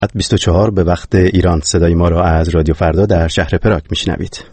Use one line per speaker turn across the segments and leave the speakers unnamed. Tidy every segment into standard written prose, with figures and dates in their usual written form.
24 به وقت ایران. صدای ما را از رادیو فردا در شهر پراگ میشنوید.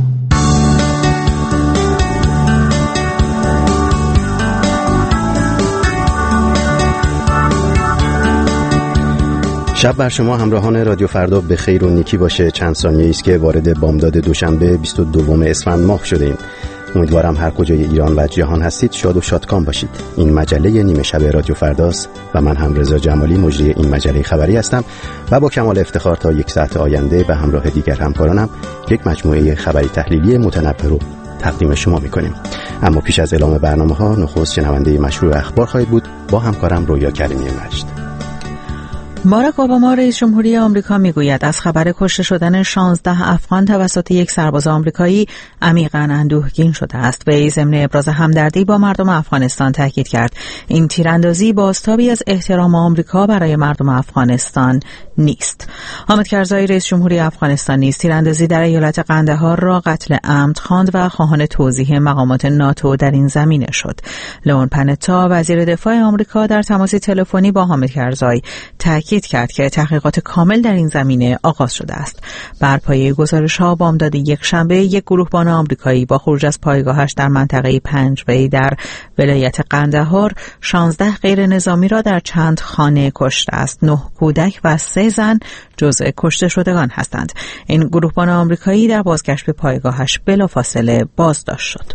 شب بر شما همراهان رادیو فردا به خیر و نیکی باشه. چند ثانیه است که وارد بامداد دوشنبه 22 اسفند ماه شده ایم. امیدوارم هر کجای ایران و جهان هستید شاد و شادکام باشید. این مجله نیمه شب رادیو فرداست و من هم رضا جمالی مجری این مجله خبری هستم و با کمال افتخار تا 1 ساعت آینده به همراه دیگر همکارانم یک مجموعه خبری تحلیلی متنوع رو تقدیم شما می‌کنیم. اما پیش از اعلام برنامه‌ها نخست شنونده مشروع اخبار خواهید بود با همکارم رویا کریمی مجد.
باراک اوباما رئیس جمهوری آمریکا میگوید از خبر کشته شدن 16 افغان توسط یک سرباز آمریکایی عمیقاً اندوهگین شده است و وی ضمن ابراز همدردی با مردم افغانستان تاکید کرد این تیراندازی بازتابی از احترام آمریکا برای مردم افغانستان نیست. حامد کرزای رئیس جمهوری افغانستان نیز تیراندازی در ایالت قندهار را قتل عمد خواند و خواهان توضیح مقامات ناتو در این زمینه شد. لئون پنتا وزیر دفاع آمریکا در تماسی تلفنی با حامد کرزای تاکید کرد که تحقیقات کامل در این زمینه آغاز شده است. بر پایه گزارش‌ها بامداد یکشنبه یک گروهبان آمریکایی با خروج از پایگاهش در منطقه پنجوی در ولایت قندهار 16 غیر نظامی را در چند خانه کشته است. 9 کودک و 3 زن جزء کشته شدگان هستند. این گروهبان آمریکایی در بازگشت به پایگاهش بلافاصله بازداشت شد.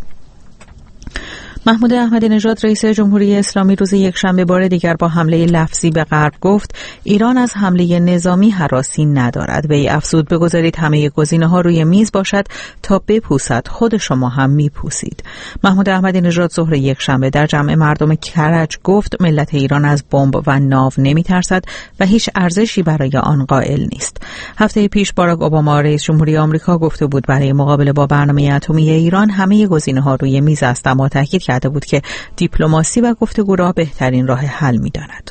محمود احمدی نژاد رئیس جمهوری اسلامی روز یکشنبه بار دیگر با حمله لفظی به غرب گفت ایران از حمله نظامی هراسی ندارد. وی افزود بگذارید همه گزینه‌ها روی میز باشد تا بپوسد خود شما هم میپوسید. محمود احمدی نژاد ظهر یکشنبه در جمع مردم کرج گفت ملت ایران از بمب و ناو نمیترسد و هیچ ارزشی برای آن قائل نیست. هفته پیش باراک اوباما رئیس جمهوری آمریکا گفته بود برای مقابله با برنامه اتمی ایران همه گزینه‌ها روی میز است، اما تاکید کرده بود که دیپلماسی و گفتگو را بهترین راه حل می‌داند.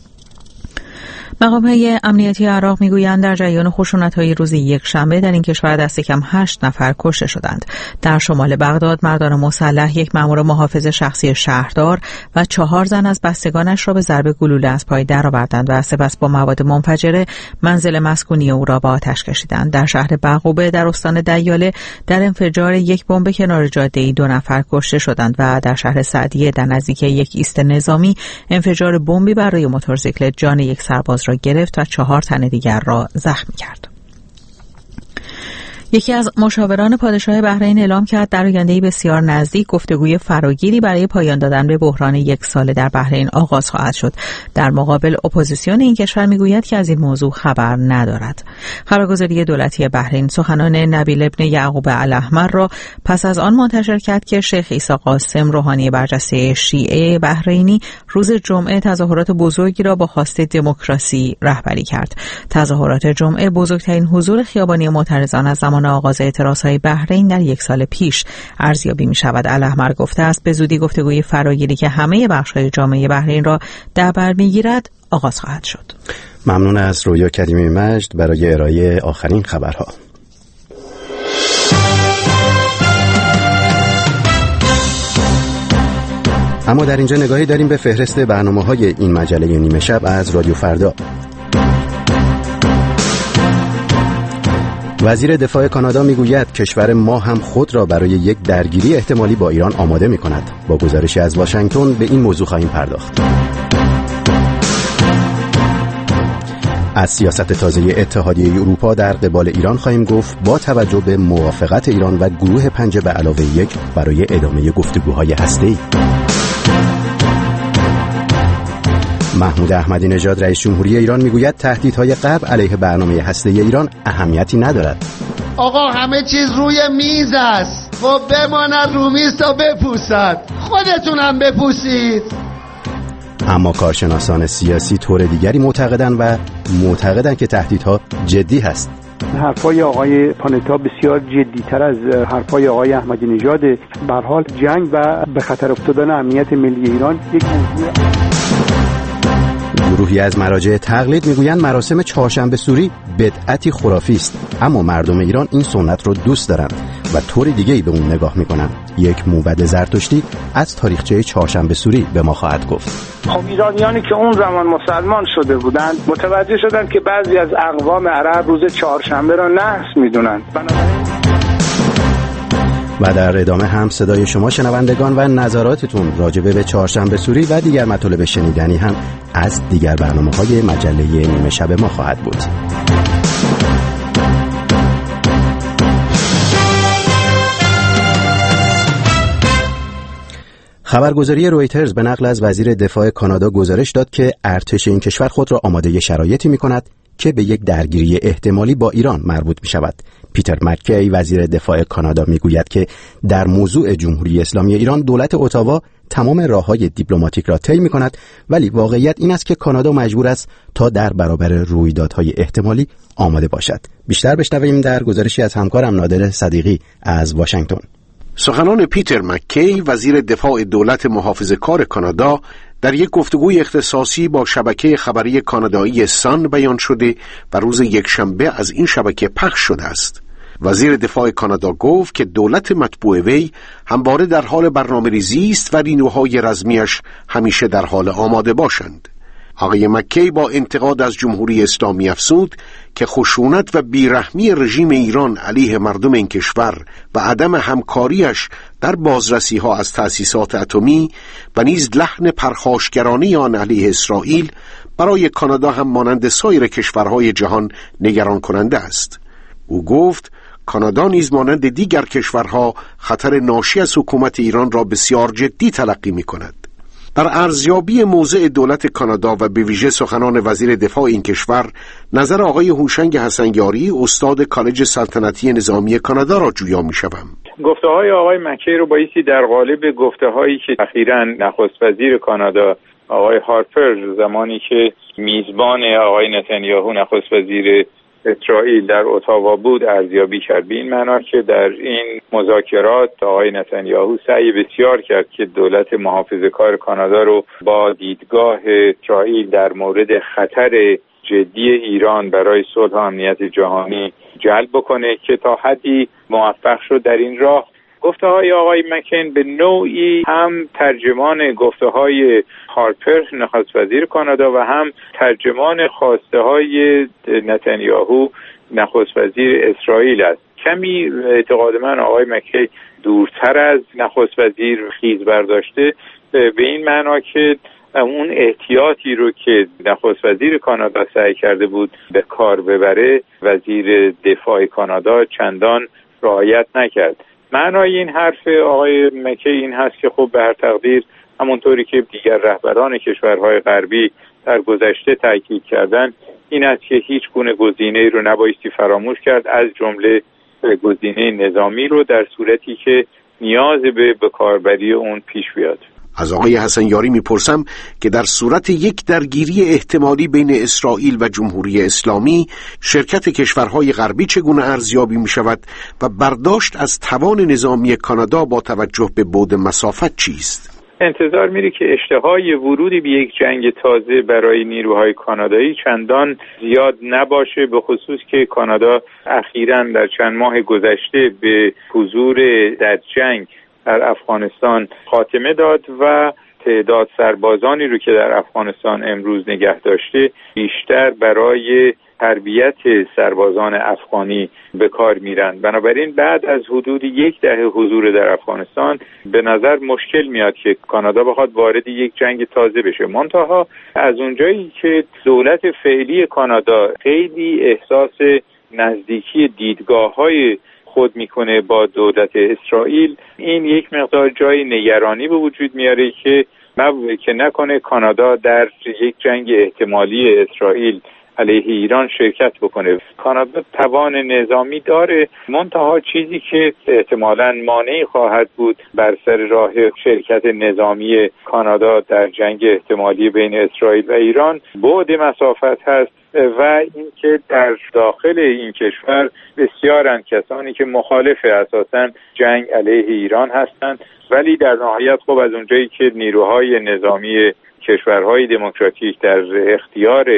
مقام‌های امنیتی عراق می‌گویند در جریان خشونت‌های روز یکشنبه در این کشور دست کم 8 نفر کشته شدند. در شمال بغداد مردان مسلح یک مأمور محافظ شخصی شهردار و 4 زن از بستگانش را به ضرب گلوله از پای درآوردند و سپس با مواد منفجره منزل مسکونی او را به آتش کشیدند. در شهر بقوبه در استان دیاله در انفجار یک بمب کنار جاده‌ای 2 نفر کشته شدند و در شهر سعدیه در نزدیکی یک ایست نظامی انفجار بمبی بر روی موتورسیکلت جان یک سرباز را گرفت و 4 تن دیگر را زخمی کرد. یکی از مشاوران پادشاه بحرین اعلام کرد در آینده‌ای بسیار نزدیک گفتگوی فراگیری برای پایان دادن به بحران 1 ساله در بحرین آغاز خواهد شد. در مقابل اپوزیسیون این کشور میگوید که از این موضوع خبر ندارد. خبرگزاری دولتی بحرین سخنان نبیل ابن یعقوب الاحمر را پس از آن منتشر کرد که شیخ عیسی قاسم روحانی برجسته شیعه بحرینی روز جمعه تظاهرات بزرگی را با خواست دموکراسی رهبری کرد. تظاهرات جمعه بزرگترین حضور خیابانی معترضان از زمان آغاز اعتراضهای بحرین در 1 سال پیش ارزیابی می شود. الاحمر گفته است به زودی گفتگوی فراگیری که همه بخش‌های جامعه بحرین را در بر می‌گیرد آغاز خواهد شد.
ممنون از رویا کریمی مجد برای ارائه آخرین خبرها. اما در اینجا نگاهی داریم به فهرست برنامه‌های این مجله نیمه شب از رادیو فردا. وزیر دفاع کانادا میگوید کشور ما هم خود را برای یک درگیری احتمالی با ایران آماده می‌کند. با گزارشی از واشنگتن به این موضوع خواهیم پرداخت. از سیاست تازه اتحادیه اروپا در قبال ایران خواهیم گفت با توجه به موافقت ایران و گروه 5 به علاوه 1 برای ادامه گفتگوهای هسته‌ای. محمود احمدی نژاد رئیس جمهوری ایران میگوید تهدیدهای غرب علیه برنامه هسته‌ای ایران اهمیتی ندارد.
آقا همه چیز روی میز است. خب بماند رو میز تا بپوسد. خودتون هم بپوسید.
اما کارشناسان سیاسی طور دیگری معتقدند که تهدیدها جدی هست.
حرفای آقای پانتا بسیار جدی‌تر از حرفای آقای احمدی نژاد. به هر حال جنگ و به خطر افتادن امنیت ملی ایران یک موضوع.
گروهی از مراجع تقلید میگویند مراسم چهارشنبه سوری بدعتی خرافی است، اما مردم ایران این سنت رو دوست دارند و طور دیگه‌ای به اون نگاه میکنند. یک موبد زرتشتی از تاریخچه چهارشنبه سوری به ما خواهد گفت.
خب ایرانیانی که اون زمان مسلمان شده بودند متوجه شدند که بعضی از اقوام عرب روز چهارشنبه را نحس میدونن.
و در ادامه هم صدای شما شنوندگان و نظراتتون راجبه به چهارشنبه سوری و دیگر مطالب شنیدنی هم از دیگر برنامه‌های مجله نیمه شب ما خواهد بود. خبرگزاری رویترز به نقل از وزیر دفاع کانادا گزارش داد که ارتش این کشور خود را آماده شرایطی می‌کند که به یک درگیری احتمالی با ایران مربوط می‌شود. پیتر مککی وزیر دفاع کانادا میگوید که در موضوع جمهوری اسلامی ایران دولت اتاوا تمام راه‌های دیپلماتیک را طی می‌کند، ولی واقعیت این است که کانادا مجبور است تا در برابر رویدادهای احتمالی آماده باشد. بیشتر بشنویم در گزارشی از همکارم نادر صدیقی از واشنگتن.
سخنان پیتر مککی وزیر دفاع دولت محافظه‌کار کانادا در یک گفتگوی اختصاصی با شبکه خبری کانادایی سان بیان شده و روز یکشنبه از این شبکه پخش شده است. وزیر دفاع کانادا گفت که دولت مطبوع وی همواره در حال برنامه‌ریزی است و نیروهای رزمیش همیشه در حال آماده باشند. آقای مکی با انتقاد از جمهوری اسلامی افزود که خشونت و بیرحمی رژیم ایران علیه مردم این کشور و عدم همکاریش در بازرسی‌ها از تأسیسات اتمی و نیز لحن پرخاشگرانه آن علیه اسرائیل برای کانادا هم مانند سایر کشورهای جهان نگران کننده است. او گفت کانادا نیز مانند دیگر کشورها خطر ناشی از حکومت ایران را بسیار جدی تلقی می‌کند. در ارزیابی موضع دولت کانادا و به ویژه سخنان وزیر دفاع این کشور، نظر آقای هوشنگ حسنیاری استاد کالج سلطنتی نظامی کانادا را جویا می‌شوم.
گفته‌های آقای مکی رو بایستی در قالب گفته‌هایی که اخیراً نخست وزیر کانادا آقای هارپر زمانی که میزبان آقای نتانیاهو نخست وزیر اسرائیل در اتاوا بود ارزیابی کرد، به این معنا که در این مذاکرات آقای نتانیاهو سعی بسیار کرد که دولت محافظه‌کار کانادا رو با دیدگاه اسرائیل در مورد خطر جدی ایران برای صلح و امنیت جهانی جلب بکنه که تا حدی موفق شد در این راه. گفته‌های آقای مکن به نوعی هم ترجمان گفته‌های هارپر نخست وزیر کانادا و هم ترجمان خواسته‌های نتانیاهو نخست وزیر اسرائیل است. کمی اعتقاد من آقای مکی دورتر از نخست وزیر خیز برداشته، به این معنا که اون احتیاطی رو که نخست وزیر کانادا سعی کرده بود به کار ببره وزیر دفاع کانادا چندان رعایت نکرد. معنای این حرف آقای مکی این هست که خب به هر تقدیر همونطوری که دیگر رهبران کشورهای غربی در گذشته تاکید کردن این است که هیچ گونه گزینه‌ای رو نبایستی فراموش کرد، از جمله گزینه نظامی رو در صورتی که نیاز به کاربری اون پیش بیاد.
از آقای حسنیاری میپرسم که در صورت یک درگیری احتمالی بین اسرائیل و جمهوری اسلامی شرکت کشورهای غربی چگونه ارزیابی میشود و برداشت از توان نظامی کانادا با توجه به بعد مسافت چیست؟
انتظار میره که اشتهای ورودی به یک جنگ تازه برای نیروهای کانادایی چندان زیاد نباشه، به خصوص که کانادا اخیراً در چند ماه گذشته به حضور در جنگ در افغانستان خاتمه داد و تعداد سربازانی رو که در افغانستان امروز نگه داشته بیشتر برای تربیت سربازان افغانی به کار میرن. بنابراین بعد از حدود 10 حضور در افغانستان به نظر مشکل میاد که کانادا بخواد وارد یک جنگ تازه بشه. منتها از اونجایی که دولت فعلی کانادا خیلی احساس نزدیکی دیدگاه‌های خود میکنه با دولت اسرائیل، این یک مقدار جای نگرانی به وجود میاره که نکنه کانادا در یک جنگ احتمالی اسرائیل علیه ایران شرکت بکنه. کانادا توان نظامی داره، منتها چیزی که احتمالاً مانعی خواهد بود بر سر راه شرکت نظامی کانادا در جنگ احتمالی بین اسرائیل و ایران بعد مسافت هست و اینکه در داخل این کشور بسیارن کسانی که مخالف اساساً جنگ علیه ایران هستند، ولی در نهایت خب از اونجایی که نیروهای نظامی کشورهای دموکراتیک در اختیار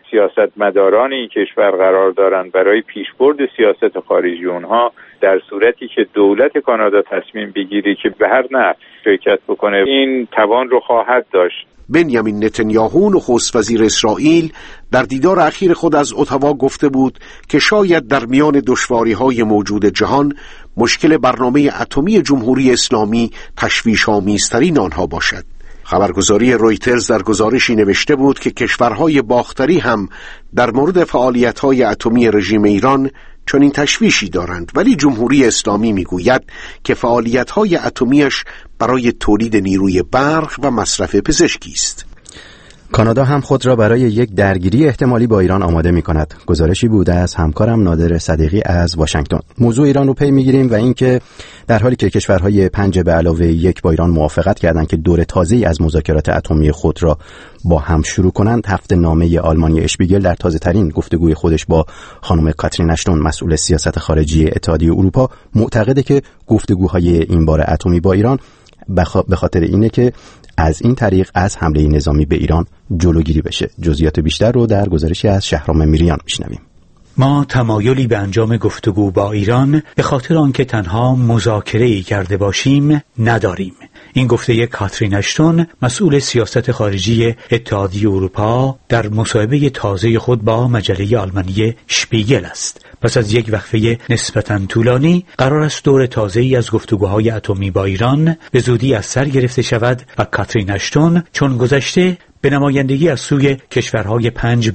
سیاستمداران این کشور قرار دارن برای پیشبرد سیاست خارجی اونها، در صورتی که دولت کانادا تصمیم بگیری که به هر نحو شرکت بکنه این توان رو خواهد داشت.
بنیامین نتانیاهو نخست وزیر اسرائیل در دیدار اخیر خود از اتاوا گفته بود که شاید در میان دشواری‌های موجود جهان مشکل برنامه اتمی جمهوری اسلامی تشویش‌آمیزترین آنها باشد. خبرگزاری رویترز در گزارشی نوشته بود که کشورهای باختری هم در مورد فعالیت‌های اتمی رژیم ایران چنین تشویشی دارند، ولی جمهوری اسلامی میگوید که فعالیت‌های اتمیش برای تولید نیروی برق و مصرف پزشکی است.
کانادا هم خود را برای یک درگیری احتمالی با ایران آماده می کند. گزارشی بوده از همکارم نادر صدیقی از واشنگتن. موضوع ایران رو پی میگیریم و اینکه در حالی که کشورهای 5+1 با ایران موافقت کردند که دور تازه‌ای از مذاکرات اتمی خود را با هم شروع کنند، هفته نامه آلمانی اشپیگل در تازه ترین گفتگوی خودش با خانم کاترین اشتون مسئول سیاست خارجی اتحادیه اروپا معتقده که گفتگوهای این بار اتمی با ایران به خاطر اینه که از این طریق از حمله نظامی به ایران جلوگیری بشه. جزئیات بیشتر رو در گزارشی از شهرام میریان میشنویم.
ما تمایلی به انجام گفتگو با ایران به خاطر آنکه تنها مذاکره‌ای کرده باشیم نداریم. این گفته کاترین اشتون مسئول سیاست خارجی اتحادیه اروپا در مصاحبه تازه خود با مجله آلمانی شپیگل است. پس از یک وقفه نسبتاً طولانی قرار است دور تازه‌ای از گفتگوهای اتمی با ایران به زودی از سر گرفته شود و کاترین اشتون چون گذشته به نمایندگی از سوی کشورهای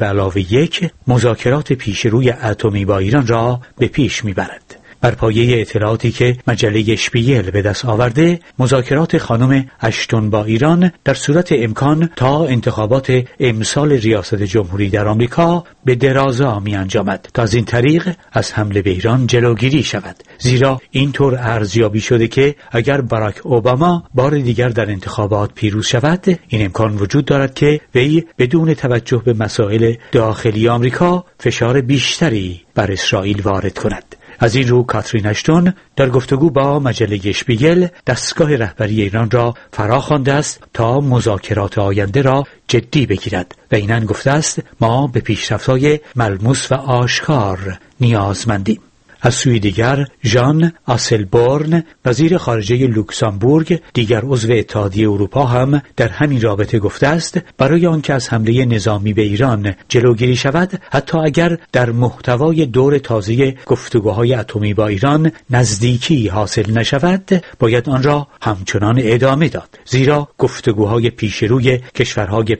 5+1 مذاکرات پیشروی اتمی با ایران را به پیش میبرد. بر پایه اطلاعاتی که مجله شپیگل به دست آورده، مذاکرات خانم اشتون با ایران در صورت امکان تا انتخابات امسال ریاست جمهوری در آمریکا به درازا می انجامد تا از این طریق از حمله به ایران جلوگیری شود. زیرا اینطور ارزیابی شده که اگر باراک اوباما بار دیگر در انتخابات پیروز شود، این امکان وجود دارد که وی بدون توجه به مسائل داخلی آمریکا فشار بیشتری بر اسرائیل وارد کند. از این رو کاترین اشتون در گفتگو با مجله شپیگل دستگاه رهبری ایران را فرا خوانده است تا مذاکرات آینده را جدی بگیرد و اینن گفته است ما به پیشرفت‌های ملموس و آشکار نیازمندیم. از سوی دیگر ژان آسلبورن وزیر خارجه لوکزامبورگ دیگر عضو اتحادیه اروپا هم در همین رابطه گفته است برای آنکه از حمله نظامی به ایران جلوگیری شود، حتی اگر در محتوای دور تازه گفتگوهای اتمی با ایران نزدیکی حاصل نشود باید آن را همچنان ادامه داد، زیرا گفتگوهای پیشروی کشورهای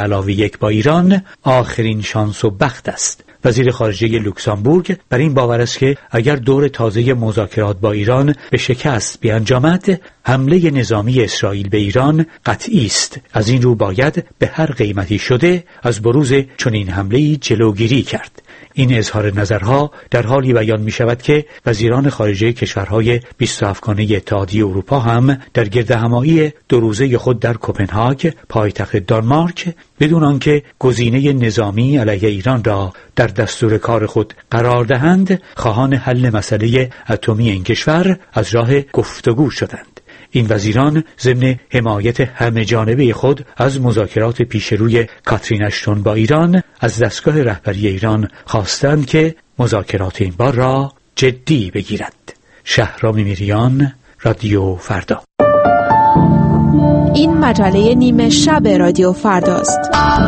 5+1 با ایران آخرین شانس و بخت است. وزیر خارجه لوکزامبورگ بر این باور است که اگر دور تازه مذاکرات با ایران به شکست بیانجامد، حمله نظامی اسرائیل به ایران قطعی است. از این رو باید به هر قیمتی شده از بروز چنین حمله‌ای جلوگیری کرد. این اظهار نظرها در حالی بیان می شود که وزیران خارجه کشورهای 27 گانه اتحادیه اروپا هم در گردهمایی 2 روزه خود در کوپنهاگ پایتخت دانمارک بدون آنکه گزینه نظامی علیه ایران را در دستور کار خود قرار دهند، خواهان حل مسئله اتمی این کشور از راه گفتگو شدند. این وزیران ضمن حمایت همه جانبه خود از مذاکرات پیشروی کاترین اشتون با ایران از دستگاه رهبری ایران خواستند که مذاکرات این بار را جدی بگیرد. شهرام میریان، رادیو فردا.
این مجله نیمه شب رادیو فرداست.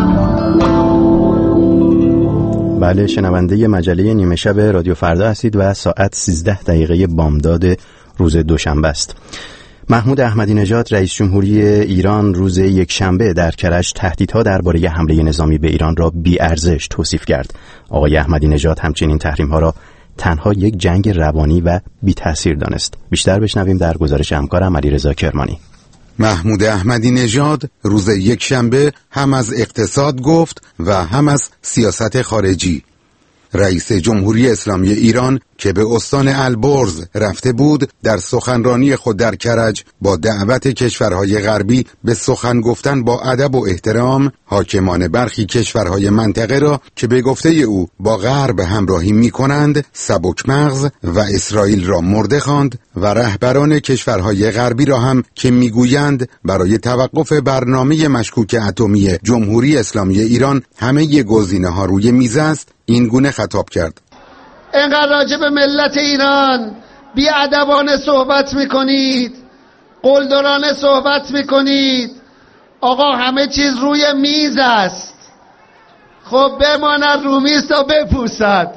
بله، شنونده مجله نیمه شب رادیو فردا هستید و ساعت 13 بامداد روز دوشنبه است. محمود احمدی نژاد رئیس جمهوری ایران روز یکشنبه در کرج تهدیدها درباره حمله نظامی به ایران را بی‌ارزش توصیف کرد. آقای احمدی نژاد همچنین تحریم‌ها را تنها یک جنگ روانی و بی‌تأثیر دانست. بیشتر بشنویم در گزارش همکارم علیرضا کرمانی.
محمود احمدی نژاد روز یکشنبه هم از اقتصاد گفت و هم از سیاست خارجی. رئیس جمهوری اسلامی ایران که به استان البرز رفته بود، در سخنرانی خود در کرج با دعوت کشورهای غربی به سخن گفتن با ادب و احترام، حاکمان برخی کشورهای منطقه را که به گفته او با غرب همراهی می‌کنند سبک مغز و اسرائیل را مرده خواند و رهبران کشورهای غربی را هم که میگویند برای توقف برنامه مشکوک اتمی جمهوری اسلامی ایران همه گزینه‌ها روی میز است، این گونه خطاب کرد:
اینقدر راجع به ملت ایران بی‌ادبانه صحبت میکنید، قلدرانه صحبت میکنید. آقا همه چیز روی میز است. خب بماند رو میز تا بپوسد.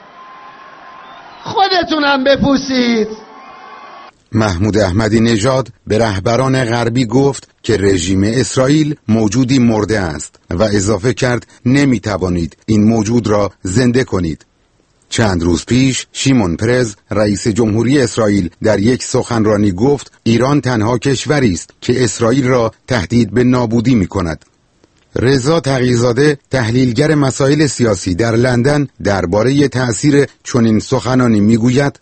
خودتونم بپوسید.
محمود احمدی نژاد به رهبران غربی گفت که رژیم اسرائیل موجودی مرده است و اضافه کرد نمیتوانید این موجود را زنده کنید. چند روز پیش شیمون پرز رئیس جمهوری اسرائیل در یک سخنرانی گفت ایران تنها کشوری است که اسرائیل را تهدید به نابودی می‌کند. رضا تقی‌زاده تحلیلگر مسائل سیاسی در لندن درباره تأثیر چنین سخنانی می‌گوید: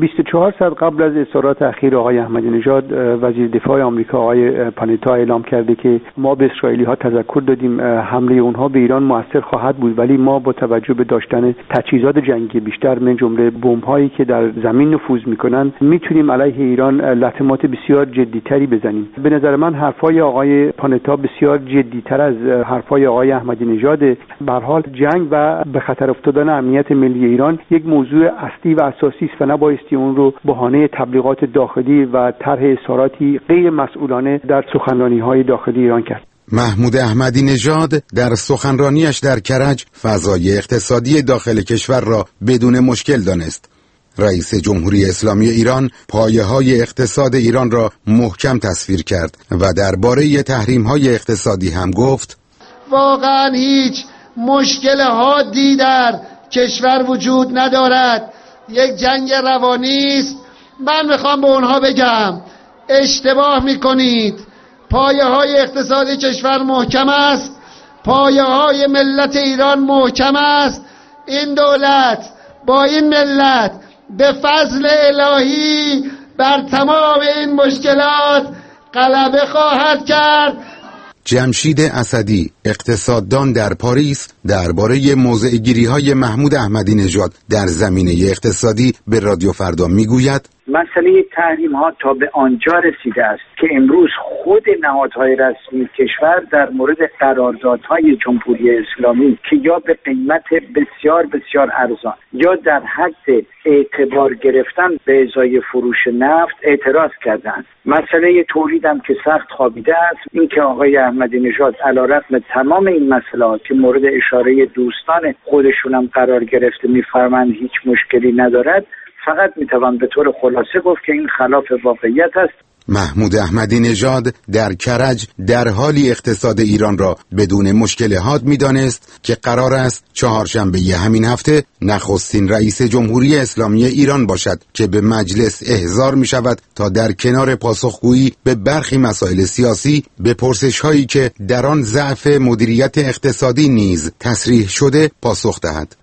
24 ساعت قبل از اظهارات اخیر آقای احمدی نژاد، وزیر دفاع آمریکا آقای پانتا اعلام کرده که ما به اسرائیلی‌ها تذکر دادیم حمله اونها به ایران موثر خواهد بود، ولی ما با توجه به داشتن تجهیزات جنگی بیشتر من جمله بمب‌هایی که در زمین نفوذ می‌کنن میتونیم علیه ایران لطمات بسیار جدی‌تری بزنیم. به نظر من حرفای آقای پانتا بسیار جدی‌تر از حرفای آقای احمدی نژاد. به هر حال جنگ و به خطر افتادن امنیت ملی ایران یک موضوع اصلی و اساسی است و نباید اون رو بهانه تبلیغات داخلی و طرح اظهاراتی غیر مسئولانه در سخنرانی‌های داخلی ایران کرد.
محمود احمدی نژاد در سخنرانیش در کرج فضای اقتصادی داخل کشور را بدون مشکل دانست. رئیس جمهوری اسلامی ایران پایه‌های اقتصاد ایران را محکم تصویر کرد و درباره تحریم‌های اقتصادی هم گفت:
واقعا هیچ مشکل حادی در کشور وجود ندارد. یک جنگ روانی است. من میخوام به اونها بگم اشتباه میکنید. پایه‌های اقتصادی کشور محکم است. پایه‌های ملت ایران محکم است. این دولت با این ملت به فضل الهی بر تمام این مشکلات غلبه خواهد کرد.
جمشید اسدی اقتصاددان در پاریس درباره موضع‌گیری‌های محمود احمدی نژاد در زمینه اقتصادی به رادیو فردا میگوید:
مسئله تحریم ها تا به آنجا رسیده است که امروز خود نهادهای رسمی کشور در مورد قراردادهای جمهوری اسلامی که یا به قیمت بسیار بسیار ارزان یا در حد اعتبار گرفتن به ازای فروش نفت اعتراض کردند. مسئله تولید هم که سخت خوابیده است. این که آقای احمدی نژاد علیرغم تمام این مسائل که مورد اشاره دوستان خودشون هم قرار گرفته میفرمایند هیچ مشکلی ندارد، فقط میتوان به طور خلاصه گفت که این خلاف واقعیت است.
محمود احمدی نژاد در کرج در حالی اقتصاد ایران را بدون مشکل حاد می‌دانست که قرار است چهارشنبه همین هفته نخستین رئیس جمهوری اسلامی ایران باشد که به مجلس احضار می‌شود تا در کنار پاسخگویی به برخی مسائل سیاسی به پرسش‌هایی که در آن ضعف مدیریت اقتصادی نیز تصریح شده پاسخ دهد.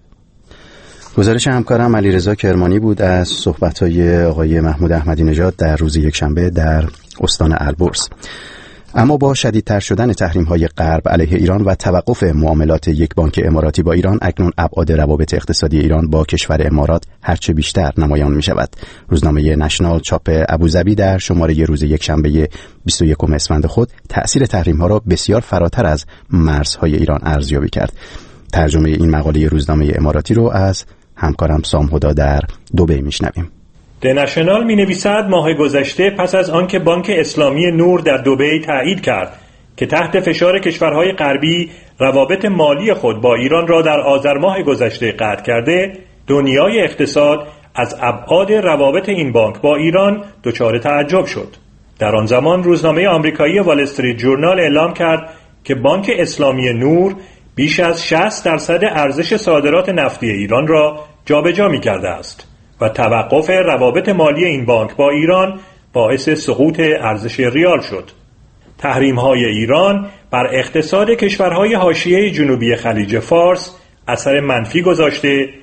گزارش همکارم علیرضا کرمانی بود از صحبت‌های آقای محمود احمدی نژاد در روز یکشنبه در استان البرز. اما با شدیدتر شدن تحریم‌های غرب علیه ایران و توقف معاملات یک بانک اماراتی با ایران، اکنون ابعاد روابط اقتصادی ایران با کشور امارات هرچه بیشتر نمایان می‌شود. روزنامه نشنال چاپ ابوظبی در شماره روز یکشنبه 21 اسفند خود تأثیر تحریم‌ها را بسیار فراتر از مرزهای ایران ارزیابی کرد. ترجمه این مقاله روزنامه اماراتی رو از همکارم سام هدا در دبی میشنویم.
نشنال می نویسد ماه گذشته پس از آنکه بانک اسلامی نور در دبی تایید کرد که تحت فشار کشورهای غربی روابط مالی خود با ایران را در آذر ماه گذشته قطع کرده، دنیای اقتصاد از ابعاد روابط این بانک با ایران دچار تعجب شد. در آن زمان روزنامه آمریکایی وال استریت جورنال اعلام کرد که بانک اسلامی نور بیش از 60% ارزش صادرات نفتی ایران را جابجا می‌کرده است و توقف روابط مالی این بانک با ایران باعث سقوط ارزش ریال شد. تحریم‌های ایران بر اقتصاد کشورهای حاشیه جنوبی خلیج فارس اثر منفی گذاشته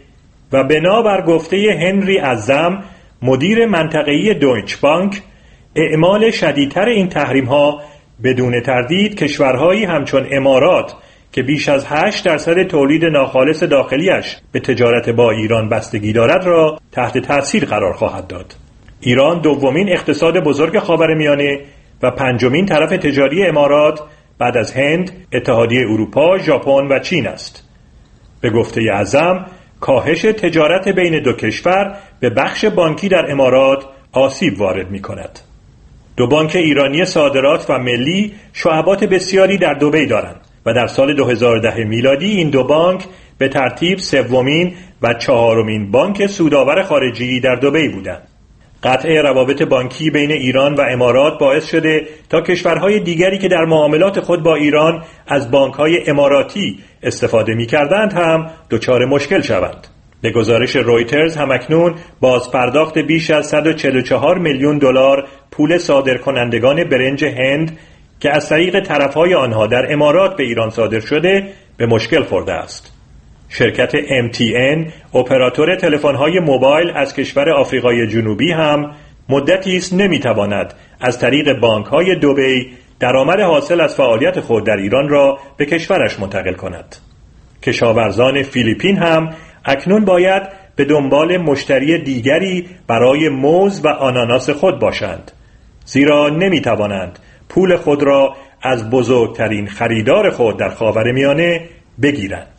و بنا بر گفته هنری اعظم مدیر منطقه‌ای دویچ بانک، اعمال شدیدتر این تحریم‌ها بدون تردید کشورهایی همچون امارات که بیش از 8% تولید ناخالص داخلیش به تجارت با ایران بستگی دارد را تحت تأثیر قرار خواهد داد. ایران دومین اقتصاد بزرگ خاورمیانه و پنجمین طرف تجاری امارات بعد از هند، اتحادیه اروپا، ژاپن و چین است. به گفته اعظم، کاهش تجارت بین دو کشور به بخش بانکی در امارات آسیب وارد می‌کند. دو بانک ایرانی صادرات و ملی شعبات بسیاری در دبی دارند و در سال 2010 میلادی این دو بانک به ترتیب سومین و چهارمین بانک سودآور خارجی در دبی بودند. قطع روابط بانکی بین ایران و امارات باعث شده تا کشورهای دیگری که در معاملات خود با ایران از بانک‌های اماراتی استفاده می‌کردند هم دچار مشکل شوند. به گزارش رویترز همکنون بازپرداخت بیش از 144 میلیون دلار پول صادرکنندگان برنج هند که از طریق طرفهای آنها در امارات به ایران صادر شده به مشکل خورده است. شرکت MTN اپراتور تلفن‌های موبایل از کشور آفریقای جنوبی هم مدتی است نمی‌تواند از طریق بانک‌های دبی درآمد حاصل از فعالیت خود در ایران را به کشورش منتقل کند. کشاورزان فیلیپین هم اکنون باید به دنبال مشتری دیگری برای موز و آناناس خود باشند، زیرا نمی‌توانند پول خود را از بزرگترین خریدار خود در خاورمیانه بگیرند.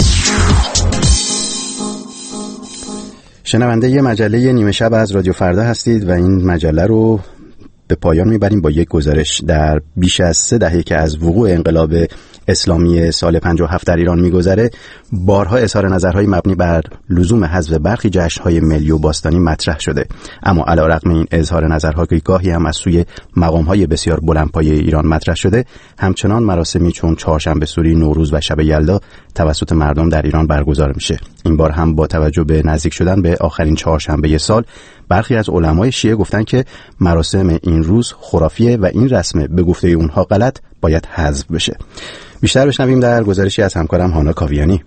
شنونده ی مجله نیمه شب از رادیو فردا هستید و این مجله رو به پایان میبریم با یک گزارش. در بیش از 3 دهه که از وقوع انقلاب اسلامی سال 57 در ایران میگذره، بارها اظهار نظرهای مبنی بر لزوم حذف برخی جشن‌های ملی و باستانی مطرح شده، اما علی‌رغم این اظهار نظرها که گاهی هم از سوی مقام‌های بسیار بلندپایه ایران مطرح شده، همچنان مراسمی چون چهارشنبه سوری، نوروز و شب یلدا توسط مردم در ایران برگزار میشه. این بار هم با توجه به نزدیک شدن به آخرین چهارشنبه سال، برخی از علمای شیعه گفتن که مراسم این روز خرافیه و این رسم به گفته اونها غلط باید حذف بشه. بیشتر بشنویم در گزارشی از همکارم هانا کاویانی.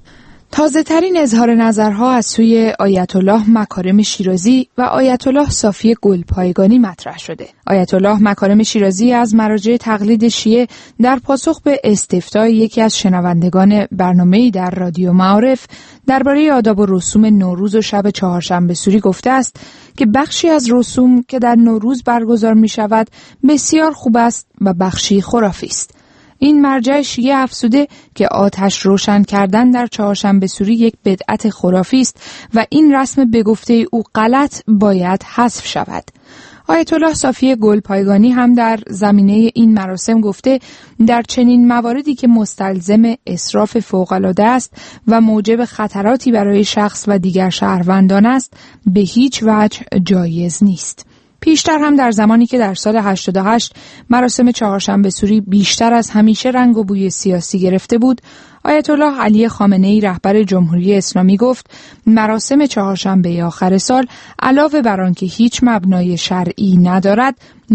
تازه ترین اظهار نظرها از سوی آیت الله مکارم شیرازی و آیت الله صافی گلپایگانی مطرح شده. آیت الله مکارم شیرازی از مراجع تقلید شیعه در پاسخ به استفتای یکی از شنوندگان برنامه‌ای در رادیو معارف درباره آداب و رسوم نوروز و شب چهارشنبه سوری گفته است که بخشی از رسوم که در نوروز برگزار می‌شود بسیار خوب است و بخشی خرافی است. این مرجع شیعه افزوده که آتش روشن کردن در چهارشنبه سوری یک بدعت خرافی است و این رسم به گفته او غلط باید حذف شود. آیت الله صافی گلپایگانی هم در زمینه این مراسم گفته در چنین مواردی که مستلزم اسراف فوق‌العاده است و موجب خطراتی برای شخص و دیگر شهروندان است، به هیچ وجه جایز نیست. پیشتر هم در زمانی که در سال 88 مراسم چهارشنبه سوری بیشتر از همیشه رنگ و بوی سیاسی گرفته بود، آیت الله علی خامنه‌ای رهبر جمهوری اسلامی گفت مراسم چهارشنبه آخر سال علاوه بر آنکه هیچ مبنای شرعی ندارد،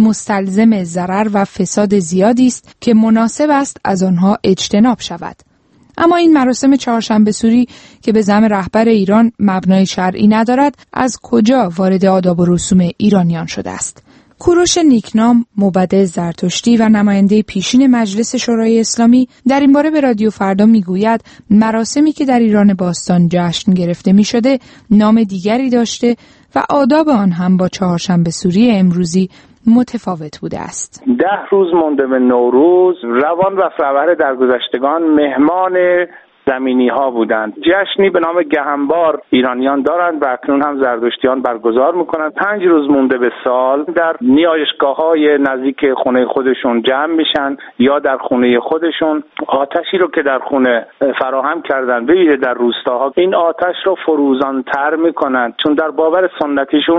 مستلزم ضرر و فساد زیادی است که مناسب است از آنها اجتناب شود. اما این مراسم چهارشنبه سوری که به زعم رهبر ایران مبنای شرعی ندارد، از کجا وارد آداب و رسوم ایرانیان شده است؟ کوروش نیکنام، مبدع زرتشتی و نماینده پیشین مجلس شورای اسلامی در این باره به رادیو فردا میگوید مراسمی که در ایران باستان جشن گرفته می شده نام دیگری داشته و آداب آن هم با چهارشنبه سوری امروزی متفاوت بوده است.
10 روز مونده به نوروز، روان و فروهر درگذشتگان مهمان زمینی ها بودند. جشنی به نام گهنبار ایرانیان دارند و اکنون هم زردشتیان برگزار میکنند. 5 روز مونده به سال در نیایشگاه های نزدیک خونه خودشون جمع میشن یا در خونه خودشون آتشی رو که در خونه فراهم کردن به در روستاها این آتش رو فروزانتر میکنند، چون در باور سنتیشون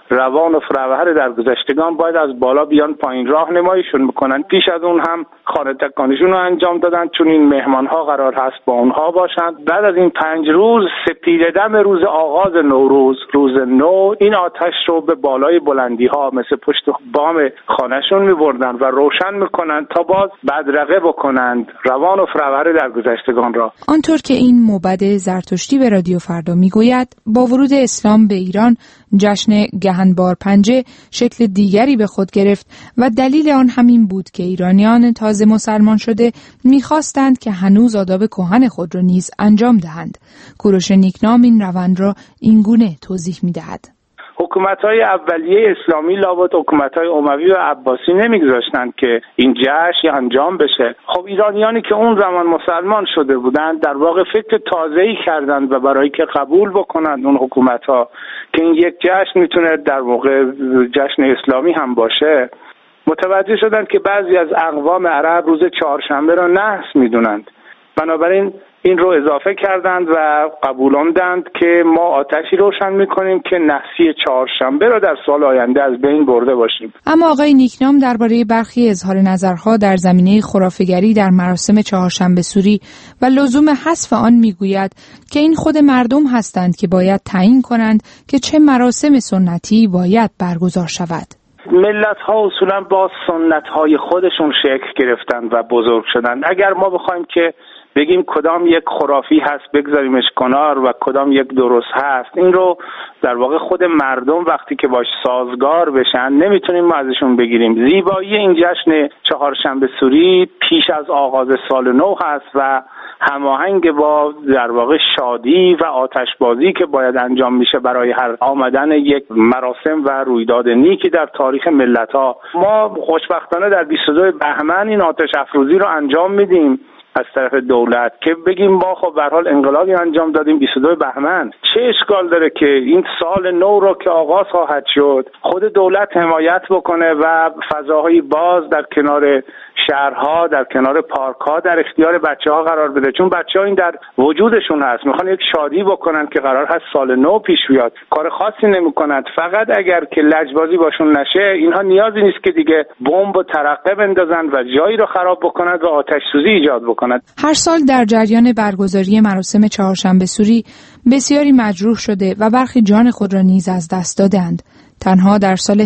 روان و فروهر درگذشتگان باید از بالا بیان پایین راهنماییشون میکنن. پیش از اون هم خانه تکانیشون رو انجام دادن، چون این مهمانها قرار هست با اونها باشند. بعد از این 5 روز سپیده‌دم روز آغاز نوروز، روز نو، این آتش رو به بالای بلندی ها مثل پشت بام خانهشون میبردن و روشن میکنن تا باز بدرقه بکنند روان و فروهر درگذشتگان را.
آنطور که این موبد زرتشتی به رادیو فردا میگوید، با ورود اسلام به ایران جشن گهنبار پنجه شکل دیگری به خود گرفت و دلیل آن همین بود که ایرانیان تازه مسلمان شده می‌خواستند که هنوز آداب کهن خود را نیز انجام دهند. کوروش نیکنام این روند را اینگونه توضیح می‌دهد:
حکومت‌های اولیه اسلامی لابد حکومت‌های اموی و عباسی نمیگذاشتند که این جشن انجام بشه. خب ایرانیانی که اون زمان مسلمان شده بودند در واقع فکر تازه‌ای کردند و برای که قبول بکنند اون حکومت‌ها که این یک جشن میتونه در واقع جشن اسلامی هم باشه، متوجه شدند که بعضی از اقوام عرب روز چهارشنبه را نحس میدونند. بنابراین این رو اضافه کردند و قبولوندند که ما آتشی روشن میکنیم که نحسی چهارشنبه را در سال آینده از بین برده باشیم.
اما آقای نیکنام درباره برخی اظهار نظرها در زمینه خرافه‌گری در مراسم چهارشنبه سوری و لزوم حذف آن میگوید که این خود مردم هستند که باید تعیین کنند که چه مراسم سنتی باید برگزار شود.
ملت‌ها اصولاً با سنت‌های خودشون شکل گرفتند و بزرگ شدند. اگر ما بخوایم که بگیم کدام یک خرافی هست بگذاریمش کنار و کدام یک درست هست، این رو در واقع خود مردم وقتی که باش سازگار بشن نمیتونیم ما ازشون بگیریم. زیبایی این جشن چهارشنبه سوری پیش از آغاز سال نو هست و هماهنگ با در واقع شادی و آتشبازی که باید انجام میشه برای هر آمدن یک مراسم و رویداد نیکی در تاریخ ملت‌ها. ما خوشبختانه در 22 بهمن این آتش افروزی رو انجام میدیم از طرف دولت که بگیم ما خب به هر حال انقلابی انجام دادیم 22 بهمن. چه اشکال داره که این سال نو رو که آغاز خواهد شد خود دولت حمایت بکنه و فضاهای باز در کنار شهرها، در کنار پارک‌ها در اختیار بچه‌ها قرار بده، چون بچه‌ها این در وجودشون هست، میخوان یک شادی بکنن که قرار هست سال نو پیش بیاد. کار خاصی نمی‌کنند. فقط اگر که لجبازی باشون نشه، اینها نیازی نیست که دیگه بمب و ترقه بندازن و جایی رو خراب بکنند و آتش سوزی ایجاد بکنند.
هر سال در جریان برگزاری مراسم چهارشنبه سوری بسیاری مجروح شده و برخی جان خود را نیز از دست دادند. تنها در سال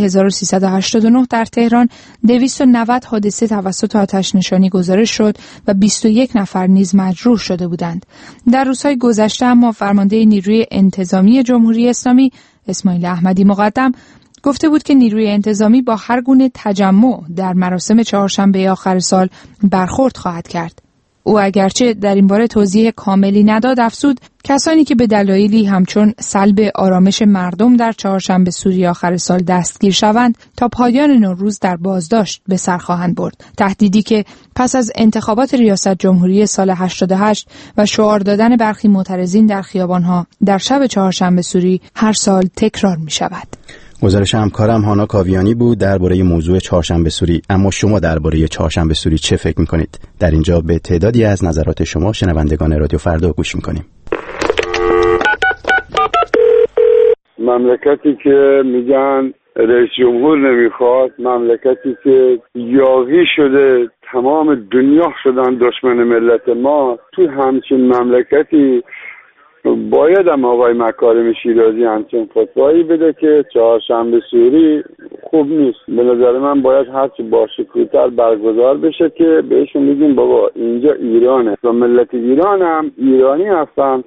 1389 در تهران 290 حادثه توسط آتش نشانی گزارش شد و 21 نفر نیز مجروح شده بودند. در روزهای گذشته اما فرمانده نیروی انتظامی جمهوری اسلامی اسماعیل احمدی مقدم گفته بود که نیروی انتظامی با هر گونه تجمع در مراسم چهارشنبه آخر سال برخورد خواهد کرد. او اگرچه در این باره توضیح کاملی نداد، افزود کسانی که به دلایلی همچون سلب آرامش مردم در چهارشنبه سوری آخر سال دستگیر شوند تا پایان نوروز در بازداشت به سر خواهند برد. تهدیدی که پس از انتخابات ریاست جمهوری سال 88 و شعار دادن برخی معترضین در خیابانها در شب چهارشنبه سوری هر سال تکرار می شود.
گزارش همکارم هانا کاویانی بود درباره موضوع چهارشنبه سوری. اما شما درباره چهارشنبه سوری چه فکر می‌کنید؟ در اینجا به تعدادی از نظرات شما شنوندگان رادیو فردا گوش می‌کنیم.
مملکتی که میگن رئیس جمهور نمیخواد، مملکتی که یاغی شده تمام دنیا شدن دشمن ملت ما، تو همچین مملکتی باید هم آقای مکارم شیرازی همچین فتوایی بده که چهارشنبه سوری خوب نیست. به نظر من باید هرچی باشکوه‌تر برگزار بشه که بهشون میگیم بابا اینجا ایرانه و ملت ایران هم ایرانی هستن.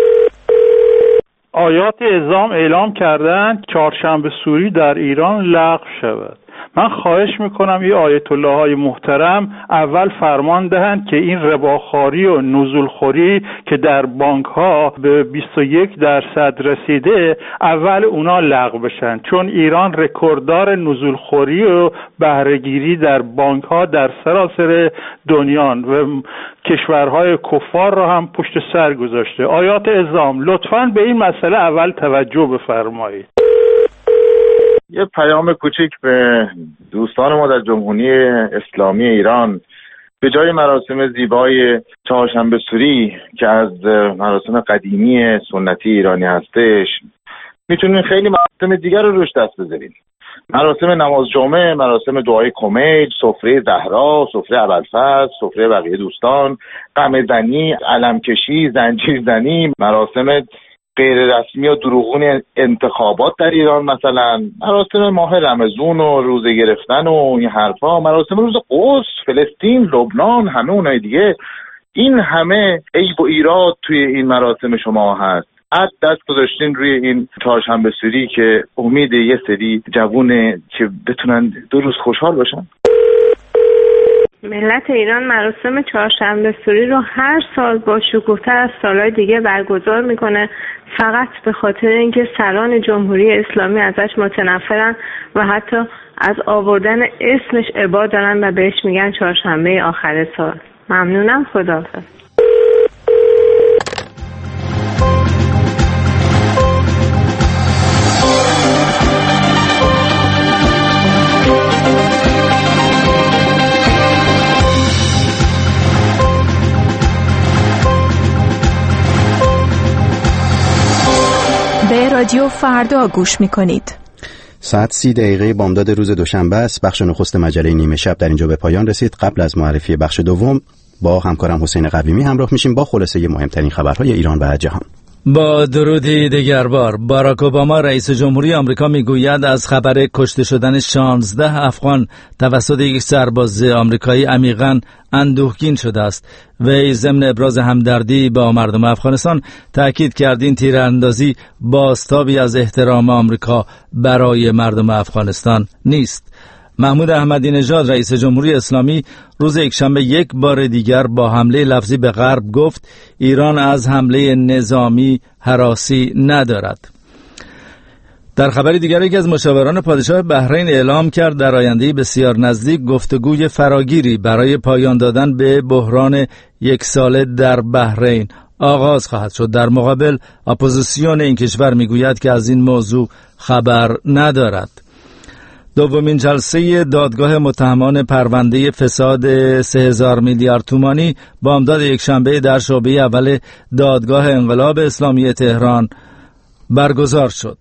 آیات اعظام اعلام کردند چهارشنبه سوری در ایران لغو شود. من خواهش میکنم این آیت الله های محترم اول فرمان دهند که این رباخواری و نزولخوری که در بانک ها به 21% رسیده اول اونا لغو بشن، چون ایران رکورددار نزولخوری و بهره‌گیری در بانک ها در سراسر دنیا و کشورهای کفار را هم پشت سر گذاشته. آیات اعظام لطفاً به این مسئله اول توجه بفرمایید.
یه پیام کوچیک به دوستان ما در جمهوری اسلامی ایران، به جای مراسم زیبای چهارشنبه سوری که از مراسم قدیمی سنتی ایرانی هستش، میتونین خیلی مراسم دیگر رو روش دست بذارین. مراسم نماز جمعه، مراسم دعای کمیل، سفره زهرا، سفره ابوالفضل، سفره بقیه دوستان، قمه زنی، علم کشی، زنجیر زنی، مراسم غیر رسمی و دروغون انتخابات در ایران، مثلا مراسم ماه رمضان و روزه گرفتن و این حرفا، مراسم روز قدس، فلسطین، لبنان، همه اونای دیگه. این همه عیب و ایراد توی این مراسم شما هست. دست گذاشتین روی این چهارشنبه سوری که امید یه سری جوونه که بتونن 2 روز خوشحال باشن.
ملت ایران مراسم چهارشنبه سوری رو هر سال با شکوفتر از سالهای دیگه برگزار میکنه، فقط به خاطر اینکه سران جمهوری اسلامی ازش متنفرن و حتی از آوردن اسمش ابا دارن و بهش میگن چهارشنبه آخر سال. ممنونم، خداحافظ.
به رادیو فردا گوش میکنید.
ساعت 30 بامداد روز دوشنبه است. بخش نخست مجله نیمه شب در اینجا به پایان رسید. قبل از معرفی بخش دوم با همکارم حسین قویمی همراه میشیم با خلاصه مهمترین خبرهای ایران و جهان.
با درودی دیگر بار، باراک اوباما رئیس جمهوری آمریکا میگوید از خبر کشته شدن 16 افغان توسط یک سرباز آمریکایی عمیقاً اندوهگین شده است. وی ضمن ابراز همدردی با مردم افغانستان تأکید کرد این تیراندازی بازتابی از احترام آمریکا برای مردم افغانستان نیست. محمود احمدی نژاد رئیس جمهوری اسلامی روز یکشنبه یک بار دیگر با حمله لفظی به غرب گفت ایران از حمله نظامی هراسی ندارد. در خبری دیگر یکی از مشاوران پادشاه بحرین اعلام کرد در آینده‌ای بسیار نزدیک گفتگوی فراگیری برای پایان دادن به بحران 1 ساله در بحرین آغاز خواهد شد. در مقابل اپوزیسیون این کشور میگوید که از این موضوع خبر ندارد. دومین جلسه دادگاه متهمان پرونده فساد 3000 میلیارد تومانی بامداد یکشنبه در شعبه اول دادگاه انقلاب اسلامی تهران برگزار شد.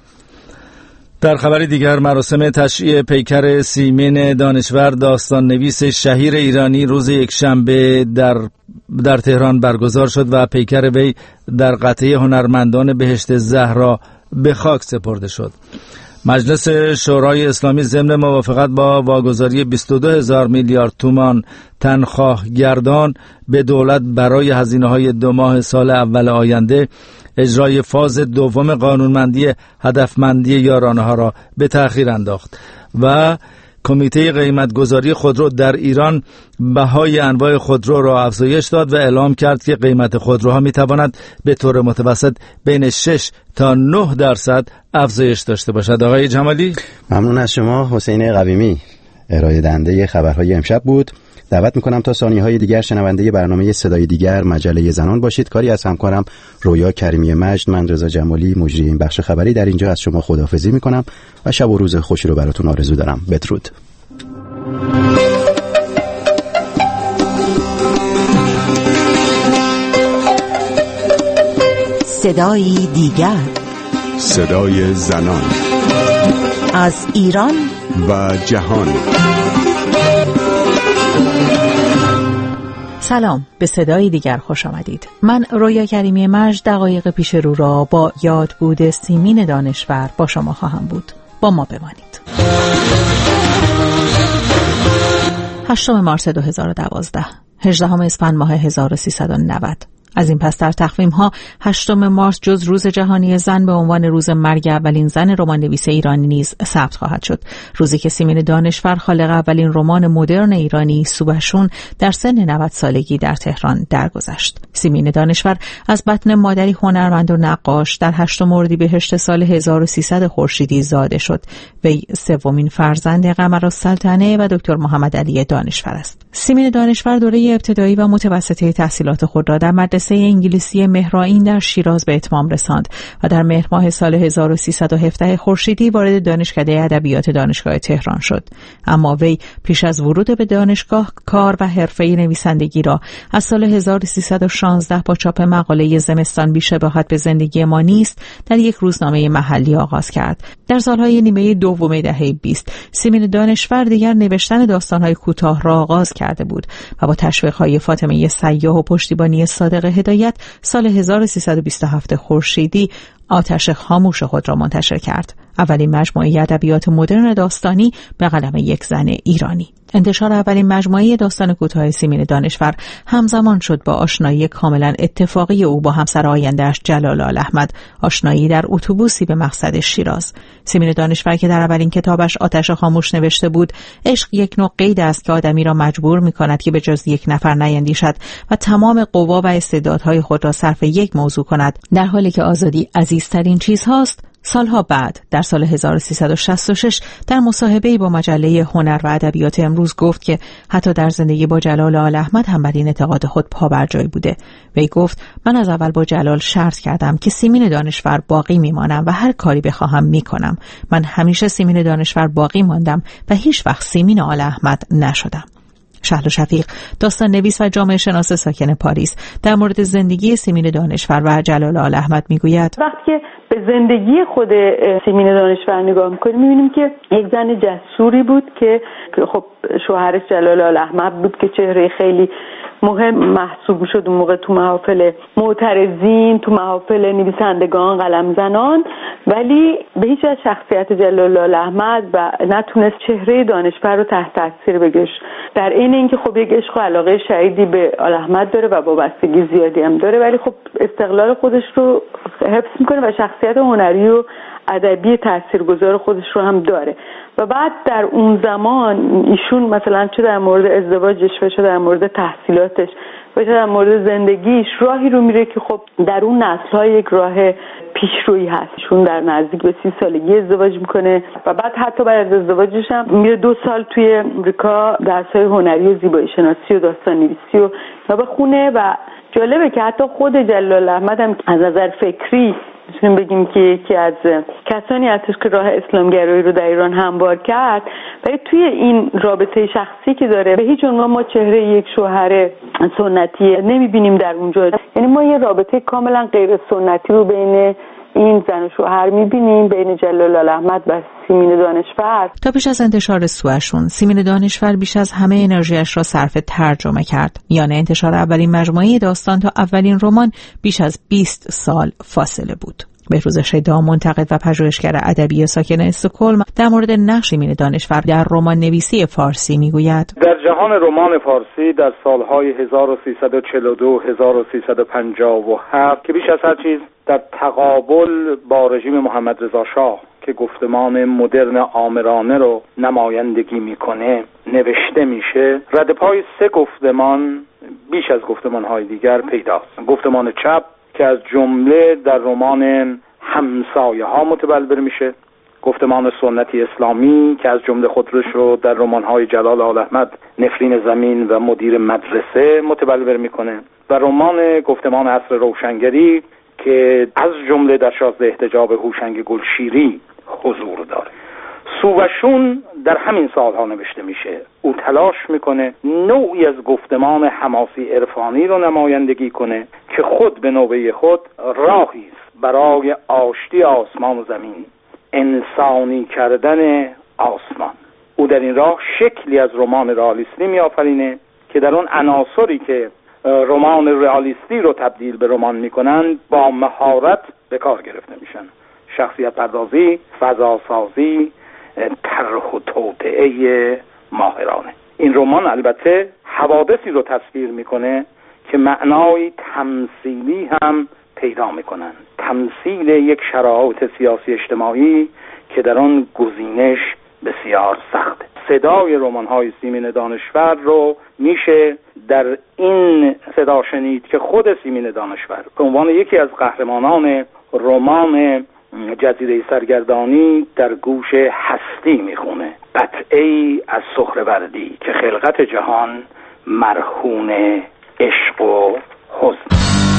در خبری دیگر مراسم تشییع پیکر سیمین دانشور داستان نویس شهیر ایرانی روز یکشنبه در تهران برگزار شد و پیکر وی در قطعه هنرمندان بهشت زهرا به خاک سپرده شد. مجلس شورای اسلامی ضمن موافقت با واگذاری 22,000 میلیارد تومان تنخواه گردان به دولت برای هزینه‌های 2 ماه سال اول آینده اجرای فاز دوم قانونمندی هدفمندی یارانه‌ها را به تأخیر انداخت و کمیته قیمتگذاری خودرو در ایران بهای انواع خودرو را افزایش داد و اعلام کرد که قیمت خودروها میتواند به طور متوسط بین 6 تا 9% افزایش داشته باشد. آقای جمالی،
ممنون از شما. حسین قویمی ارائه دهنده خبرهای امشب بود. دعوت میکنم تا ثانیه‌های دیگر شنونده برنامه صدای دیگر مجله زنان باشید. کاری از همکارم رویا کریمی مجد، من رضا جمالی مجری این بخش خبری در اینجا از شما خداحافظی میکنم و شب و روز خوشی رو براتون آرزو دارم. بدرود.
صدای دیگر،
صدای زنان
از ایران
و جهان.
سلام، به صدای دیگر خوش آمدید. من رویا کریمی مجد دقایق پیش رو را با یاد بود سیمین دانشور با شما خواهم بود. با ما بمانید. 8 مارس 2012، 18 اسفند ماه 1390. از این پس در تقویم‌ها 8 مارس جز روز جهانی زن به عنوان روز مرگ اولین زن رمان‌نویس ایرانی نیز ثبت خواهد شد. روزی که سیمین دانشور خالق اولین رمان مدرن ایرانی سوبشون در سن 90 سالگی در تهران درگذشت. سیمین دانشور از بطن مادری هنرمند و نقاش در 8 اردیبهشت سال 1300 خورشیدی زاده شد. وی سومین فرزند قمرالسلطنه و دکتر محمد علی دانشور است. سیمین دانشور دوره ابتدایی و متوسطه تحصیلات خود را در مدرسه انگلیسی مهرآیین در شیراز به اتمام رساند و در مهر ماه سال 1317 خورشیدی وارد دانشکده ادبیات دانشگاه تهران شد. اما وی پیش از ورود به دانشگاه کار و حرفه نویسندگی را از سال 1316 2016 با چاپ مقاله زمستان بی‌شباهت به زندگی ما نیست در یک روزنامه محلی آغاز کرد. در سالهای نیمه دوم دهه 20 سیمین دانشور دیگر نوشتن داستان‌های کوتاه را آغاز کرده بود و با تشویق‌های فاطمه سیاح و پشتیبانی صادق هدایت سال 1327 خورشیدی آتش خاموش خود را منتشر کرد. اولین مجموعه ادبیات مدرن داستانی به قلم یک زن ایرانی. انتشار اولین مجموعه داستان کوتاه سیمین دانشور همزمان شد با آشنایی کاملا اتفاقی او با همسر آینده‌اش جلال احمد، آشنایی در اتوبوسی به مقصد شیراز. سیمین دانشور که در اولین کتابش آتش خاموش نوشته بود، عشق یک نوع قید است که آدمی را مجبور می‌کند که به جز یک نفر نیندیشد و تمام قوا و استعدادهای خود را صرف یک موضوع کند، در حالی که آزادی عزیزترین چیز هاست. سالها بعد در سال 1366 در مصاحبه‌ای با مجله هنر و ادبیات امروز گفت که حتی در زندگی با جلال احمد هم بر این اعتقاد خود پابرجای بوده. وی گفت من از اول با جلال شرط کردم که سیمین دانشور باقی میمانم و هر کاری بخواهم میکنم. من همیشه سیمین دانشور باقی ماندم و هیچ وقت سیمین آل احمد نشدم. شهلا شفیق، داستان نویس و جامعه شناس ساکن پاریس، در مورد زندگی سیمین دانشور و جلال احمد میگوید
وقتی که به زندگی خود سیمین دانشور نگاه میکنیم میبینیم که یک زن جسوری بود که خب شوهرش جلال احمد بود که چهره خیلی مهم محسوب میشد اون موقع تو محافل معترضین، تو محافل نویسندگان، قلم زنان، ولی به هیچ وجه شخصیت جلال احمد و نتونست چهره دانشور رو تحت تاثیر بگذاره. در این اینکه خب یک عشق و علاقه شدیدی به آل احمد داره و وابستگی زیادی هم داره، ولی خب استقلال خودش رو حفظ میکنه و شخصیت هنری و ادبی تاثیرگذار خودش رو هم داره. و بعد در اون زمان ایشون مثلا چه در مورد ازدواجش و چه در مورد تحصیلاتش و چه در مورد زندگیش راهی رو میره که خب در اون نسل‌ها یک راه پیشرویی هست. ایشون در نزدیک به 30 سالگی ازدواج میکنه و بعد حتی بعد از ازدواجش هم میره 2 سال توی امریکا درس‌های هنری و زیبایی شناسی و داستان نویسی و بخونه. و جالبه که حتی خود جلال احمد هم از نظر فکری میتونیم بگیم که یکی از کسانی هستش که راه اسلامگرایی رو در ایران هموار کرد، ولی توی این رابطه شخصی که داره به هیچ عنوان ما چهره یک شوهر سنتی نمیبینیم در اونجا. یعنی ما یه رابطه کاملا غیر سنتی رو بین این زن و شوهر میبینیم، بین جلال احمد و سیمین دانشور.
تا پیش از انتشار سوشون، سیمین دانشور بیش از همه انرژیش را صرف ترجمه کرد. میان انتشار اولین مجموعه داستان تا اولین رمان بیش از 20 سال فاصله بود. بهروز شیدا، منتقد و پژوهشگر ادبی ساکن استکهلم، در مورد نقش سیمین دانشور در رمان نویسی فارسی میگوید:
در جهان رمان فارسی در سالهای 1342 1357 که بیش از هر چیز در تقابل با رژیم محمد رضا شاه که گفتمان مدرن آمرانه رو نمایندگی میکنه نوشته میشه، رد پای 3 گفتمان بیش از گفتمان‌های دیگر پیداست. گفتمان چپ که از جمله در رمان همسایه ها متبلور میشه، گفتمان سنتی اسلامی که از جمله خودش رو در رمان‌های جلال احمد نفرین زمین و مدیر مدرسه متبلور میکنه، و گفتمان عصر روشنگری که از جمله در 16 احتجاب هوشنگ گلشیری حضور داره. سوشون در همین سالها نوشته میشه. او تلاش میکنه نوعی از گفتمان حماسی عرفانی رو نمایندگی کنه که خود به نوبه خود راهی است برای آشتی آسمان و زمین، انسانی کردن آسمان. او در این راه شکلی از رمان رئالیستی میآفرینه که در اون عناصری که رمان رئالیستی رو تبدیل به رمان میکنن با مهارت به کار گرفته میشن. شخصیت پردازی، فضاسازی، طرح و توطئه ماهرانه. این رمان البته حوادثی رو تصویر میکنه که معنای تمثیلی هم پیدا میکنن. تمثیل یک شرایط سیاسی اجتماعی که در آن گزینش بسیار سخته. صدای رمان‌های سیمین دانشور رو میشه در این صدا شنید که خود سیمین دانشور به عنوان یکی از قهرمانان رمان جزیره سرگردانی در گوش هستی میخونه: قطعه‌ای از سهروردی که خلقت جهان مرهون عشق و حزن.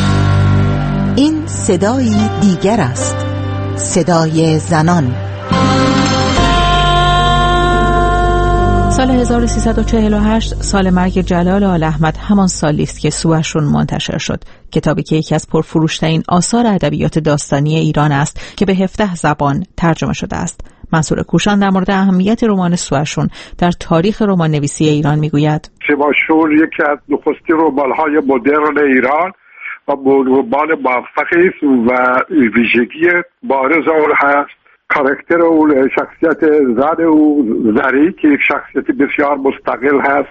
این صدایی دیگر است، صدای زنان.
سال 1348 سال مرگ جلال آل احمد همان سالی است که سوهشون منتشر شد، کتابی که یکی از پرفروش‌ترین آثار ادبیات داستانی ایران است که به 17 زبان ترجمه شده است. منصور کوشان در مورد اهمیت رمان سوهشون در تاریخ رمان نویسی ایران میگوید:
سوهشون یکی از نخستین رمان‌های مدرن ایران و رمان موفقی است و ویژگی بارز آن هست کاراکتر اون، شخصیت زن او زری که یک شخصیت بسیار مستقل هست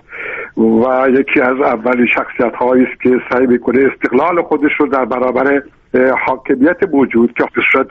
و یکی از اولین شخصیت هایی است که سعی میکنه استقلال خودش رو در برابر حاکمیت موجود که به صورت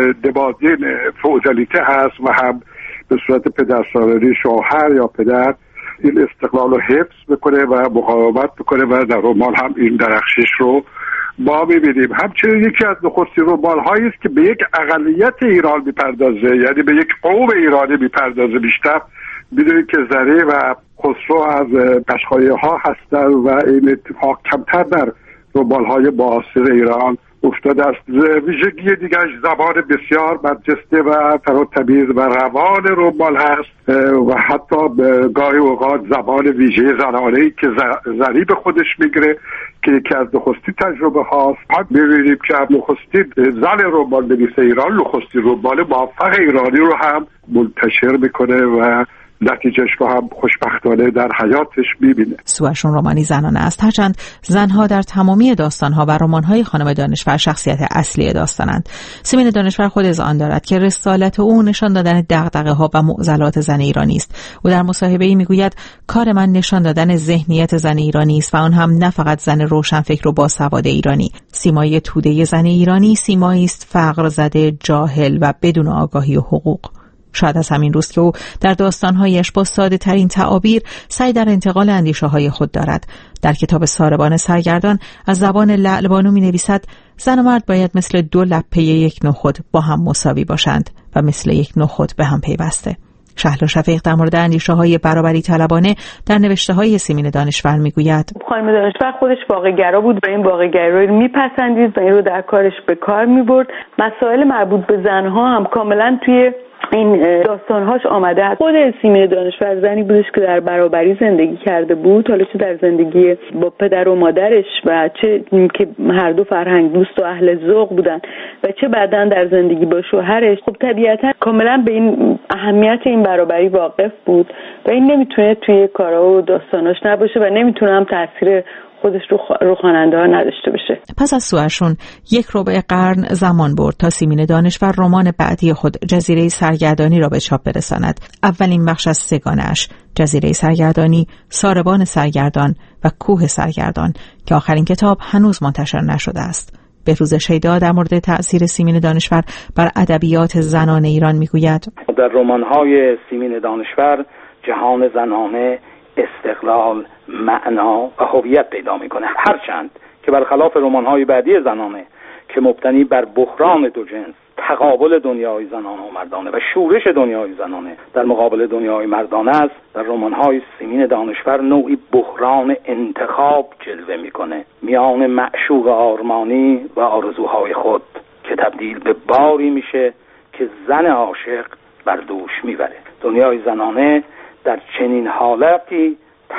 نمادین فئودالیته هست و هم به صورت پدرسالاری شوهر یا پدر این استقلال رو حفظ بکنه و مقاومت بکنه و در رمان هم این درخشش رو ما می‌بینیم. همچنین یکی از نخستین رمان‌هایی است که به یک اقلیت ایران می‌پردازه، یعنی به یک قوم ایرانی می‌پردازه. بیشتر می‌دونید که زری و خسرو از قشقایی‌ها هستند و این اتفاق کمتر در رمان‌های معاصر ایران افتاده است. ویژگی دیگرش زبان بسیار برجسته و فراتمیز و روان رمان هست و حتی گاهی اوقات زبان ویژه زنانه‌ای که زری به خودش میگیره که یکی از نخستین تجربه هاست. هم می‌بینیم که نخستین زن رمان نویس ایران نخستین رمان موفق ایرانی رو هم منتشر میکنه و نتیجهش رو هم خوشبختانه در حیاتش میبینه.
سوهشون رمانی زنانه است، هرچند زنها در تمامی داستانها و رمان‌های خانم دانشور شخصیت اصلی داستانند. سیمین دانشور خود اذعان دارد که رسالت او نشان دادن دغدغه‌ها و معضلات زن ایرانی است. او در مصاحبه‌ای میگوید: کار من نشان دادن ذهنیت زن ایرانی است و آن هم نه فقط زن روشنفکر و باسواد ایرانی. سیمای توده زن ایرانی سیمایی است فقر زده، جاهل و بدون آگاهی و حقوق. شاید از همین روز که او در داستانهایش با ساده ترین تعابیر سعی در انتقال اندیشه های خود دارد. در کتاب ساربان سرگردان از زبان لعل بانو می نویسد: زن و مرد باید مثل دو لپه یک نخود با هم مساوی باشند و مثل یک نخود به هم پیوسته. شهلا شفیق در مورد اندیشه های برابری طلبانه در نوشته های سیمین دانشور میگوید:
خانم دانشور خودش واقع‌گرا بود و این واقع‌گرایی رو میپسندید و این رو در کارش به کار میبرد. مسائل مربوط به زنها هم کاملا توی این داستانهاش آمده است. خود سیمین دانشور زنی بودش که در برابری زندگی کرده بود، حالا چه در زندگی با پدر و مادرش و چه که هر دو فرهنگ دوست و اهل ذوق بودن و چه بعداً در زندگی با شوهرش. خب طبیعتاً کاملا به این اهمیت این برابری واقف بود و این نمیتونه توی کارها و داستاناش نباشه و نمیتونه هم تاثیر خودش رو خواننده ها نداشته باشه.
پس از سوهشون 1/4 قرن زمان برد تا سیمین دانشور رمان بعدی خود جزیره سرگردانی را به چاپ برساند. اولین بخش از سگانه‌اش، جزیره سرگردانی، ساربان سرگردان و کوه سرگردان، که آخرین کتاب هنوز منتشر نشده است. بهروز شیدا در مورد تأثیر سیمین دانشور بر ادبیات زنان ایران میگوید:
در رمان‌های سیمین دانشور جهان زنانه استقلال، معنا و هویت پیدا میکنه، هرچند که برخلاف رمان‌های بعدی زنانه که مبتنی بر بحران دو جنس، تقابل دنیای زنانه و مردانه و شورش دنیای زنانه در مقابل دنیای مردانه است، در رمان‌های سیمین دانشور نوعی بحران انتخاب جلوه میکنه میان معشوق آرمانی و آرزوهای خود که تبدیل به باری میشه که زن عاشق بر دوش میبره. دنیای زنانه در چنین حالتی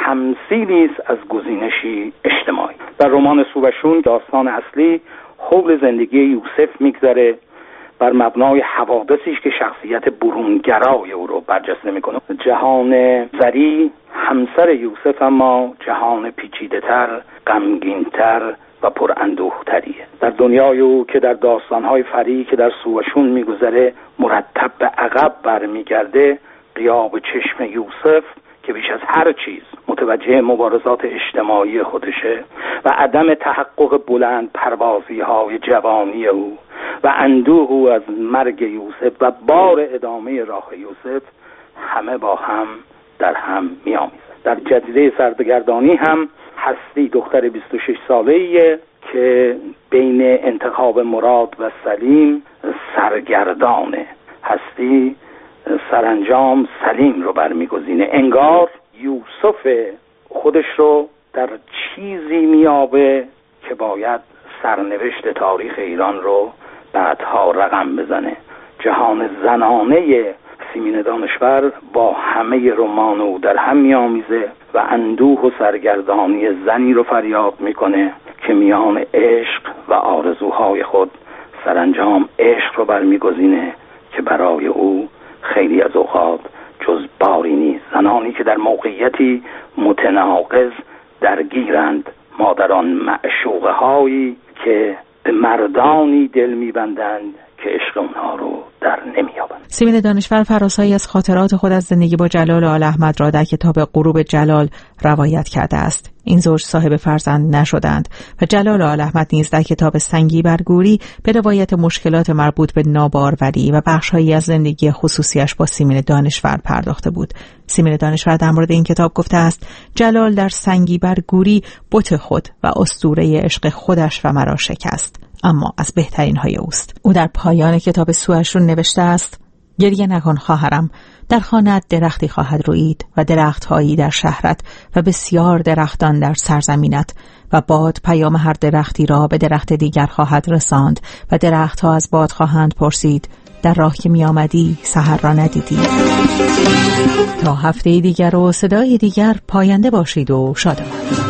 تمثیلی است از گزینشی اجتماعی. در رمان سوهشون داستان اصلی حول زندگی یوسف میگذره بر مبنای حوادثی که شخصیت برونگرای او رو برجسته میکنه. جهان زری همسر یوسف اما جهان پیچیده‌تر، غمگین‌تر و پراندوه‌تریه. در دنیای او که در داستان‌های فری که در سوهشون میگذره مرتب به عقب برمیگرده، غیاب چشم یوسف که بیش از هر چیز متوجه مبارزات اجتماعی خودشه و عدم تحقق بلند پروازی های جوانی او و اندوه او از مرگ یوسف و بار ادامه راه یوسف همه با هم در هم می‌آمیزند. در جزیره سرگردانی هم هستی دختر 26 ساله‌ایه که بین انتخاب مراد و سلیم سرگردانه. هستی سرانجام سلیم رو برمیگزینه. انگار یوسف خودش رو در چیزی میابه که باید سرنوشت تاریخ ایران رو بعدها رقم بزنه. جهان زنانه سیمین دانشور با همه رمان او در هم می‌آمیزه و اندوه و سرگردانی زنی رو فریاد میکنه که میان عشق و آرزوهای خود سرانجام عشق رو برمیگزینه که برای او خیلی از اوقات جز باری نیست. زنانی که در موقعیتی متناقض درگیرند، مادران معشوقه هایی که به مردانی دل میبندند که عشق اونها رو در نمیابند.
سیمین دانشور فراسایی از خاطرات خود از زندگی با جلال آل احمد را در کتاب غروب جلال روایت کرده است. این زوج صاحب فرزند نشدند و جلال آل احمد نیز در کتاب سنگی بر گوری به روایت مشکلات مربوط به ناباروری و بخش‌هایی از زندگی خصوصیش با سیمین دانشور پرداخته بود. سیمین دانشور در مورد این کتاب گفته است: جلال در سنگی بر گوری بت خود و اسطوره عشق خودش و مرا شکست، اما از بهترین های اوست. او در پایان کتاب سوش رو نوشته است: گریه نکن خواهرم، در خانه‌ات درختی خواهد رویید و درخت‌هایی در شهرت و بسیار درختان در سرزمینت و باد پیام هر درختی را به درخت دیگر خواهد رساند و درخت‌ها از باد خواهند پرسید در راه که می آمدی سحر را ندیدی. تا هفته دیگر و صدای دیگر پاینده باشید و شادمان.